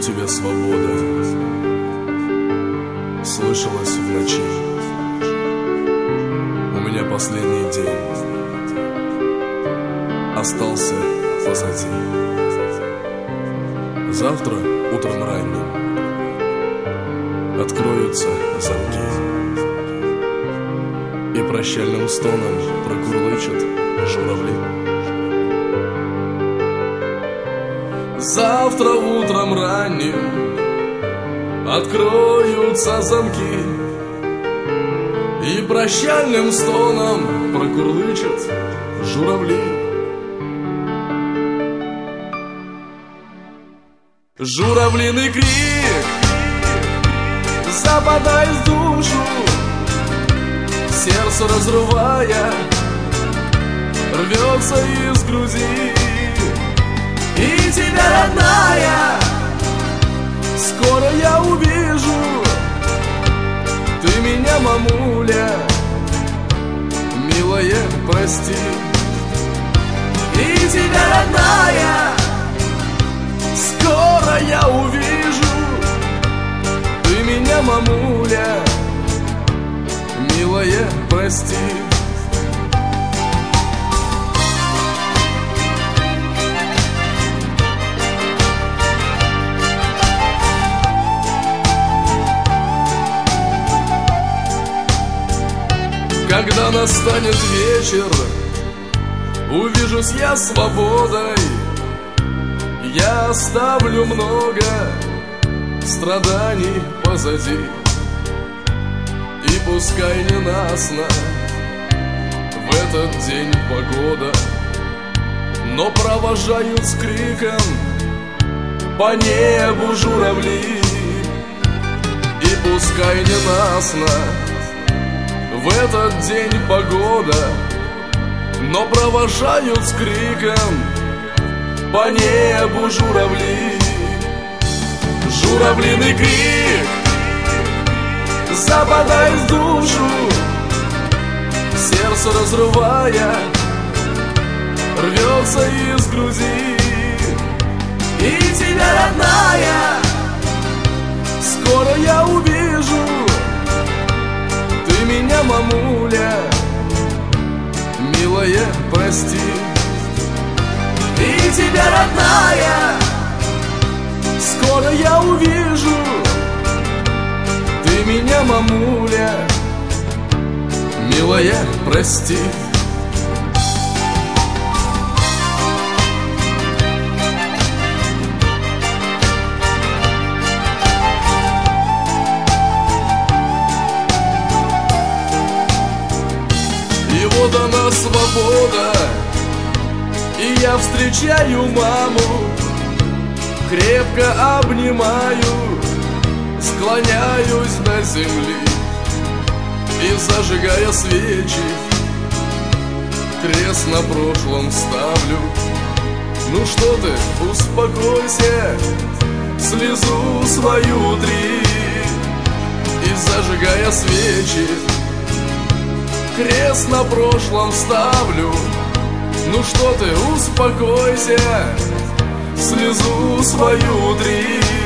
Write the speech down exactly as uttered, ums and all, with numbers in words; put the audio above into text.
тебя свобода слышалась в ночи. У меня последний день остался позади. Завтра утром ранним откроются замки, и прощальным стоном прокурлычат журавли. Завтра утром ранним откроются замки, и прощальным стоном прокурлычат журавли. Журавлиный крик, западая в душу, сердце разрывая, рвется из груди. И тебя, родная, скоро я увижу. Ты меня, мамуля, милая, прости. И тебя, родная, скоро я увижу. Ты меня, мамуля, милая, прости. Когда настанет вечер, увижусь я свободой. Я оставлю много страданий позади. И пускай ненастна в этот день погода, но провожают с криком по небу журавли. И пускай ненастна в этот день погода, но провожают с криком по небу журавли. Журавлиный крик, западая в душу, сердце разрывая, рвется из груди. И тебя, родная, скоро я увижу. Ты меня, мамуля, милая, прости. И тебя, родная, скоро я увижу. Ты меня, мамуля, милая, прости. И вот она, свобода, и я встречаю маму, крепко обнимаю, склоняюсь до земли и, зажигая свечи, крест на прошлом ставлю. Ну что ты, успокойся, слезу свою утри. И, зажигая свечи, крест на прошлом ставлю. Ну что ты, успокойся, слезу свою утри.